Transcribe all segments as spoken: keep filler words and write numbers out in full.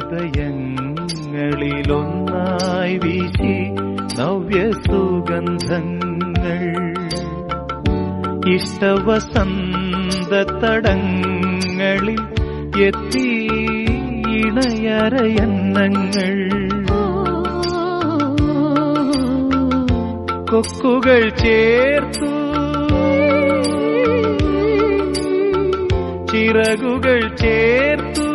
ഹൃദയങ്ങളിലൊന്നായി വീശി നവ്യസുഗന്ധങ്ങൾ ഇഷ്ടവസന്തതടങ്ങളിൽ എത്തി ഇണയരയന്നങ്ങൾ കൊക്കുകൾ ചേർത്തു ചിറകുകൾ ചേർത്തു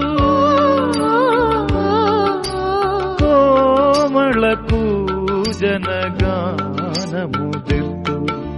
കോമള പൂജനഗാനമുതിർത്തു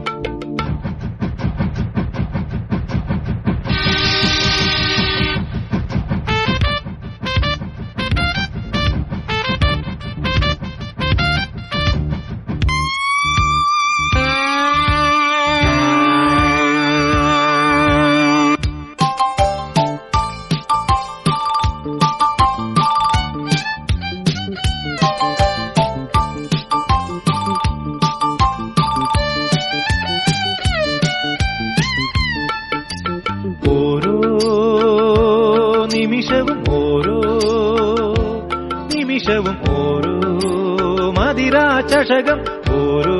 നിമിഷവും ഓരോ നിമിഷവും ഓരോ മദിരാചഷകം ഓരോ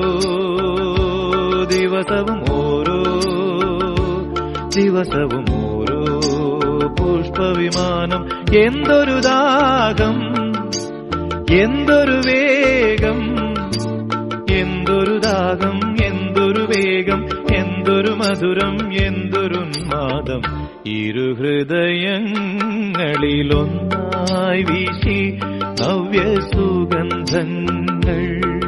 ദിവസവും ഓരോ ദിവസവും ഓരോ പുഷ്പവിമാനം എന്തൊരു ദാഹം എന്തൊരു വേഗം എന്തൊരു ദാഹം എന്തൊരു വേഗം എന്തൊരു മധുരം എന്തൊരുന്മാദം ഇരുഹൃദയങ്ങളിലൊന്നായി വീശി നവ്യസുഗന്ധങ്ങൾ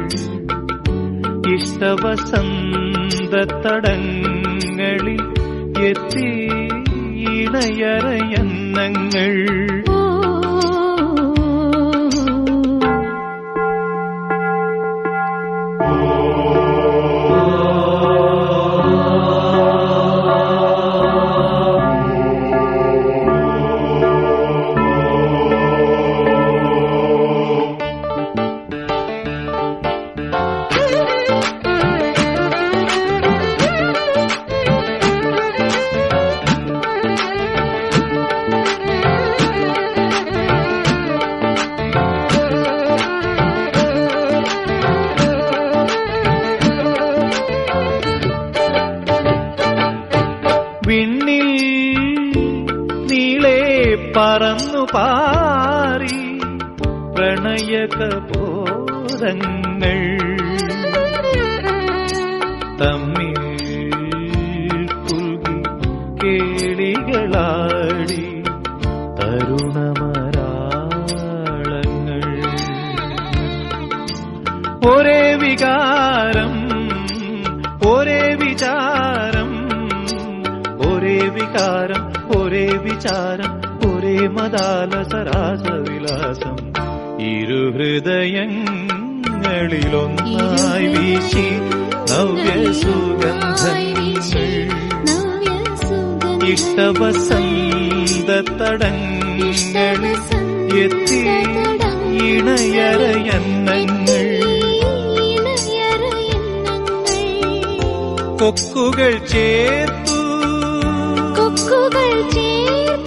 ഇഷ്ടവസന്തതടങ്ങളിൽ എത്തി ഇണയരയന്നങ്ങൾ വിണ്ണിൽ നീളെ പറന്നു പാറി പ്രണയകബോധങ്ങൾ തമ്മിൽ പുൽകി കേളികളാടി തരുണമരാളങ്ങൾ ഒരേ വികാരം ഒരേ വിചാരം ഒരേ വികാരം ഒരേ വിചാരം ഒരേ മദാലസരാസവിലാസം ഇരുഹൃദയങ്ങളിലൊന്നായി വീശി നവ്യസുഗന്ധങ്ങൾ ഇഷ്ടവസന്തതടങ്ങളിൽ എത്തി ഇണയരയന്നങ്ങൾ കൊക്കുകൾ ചേർത്തു കൊക്കുകൾ ചേർത്തു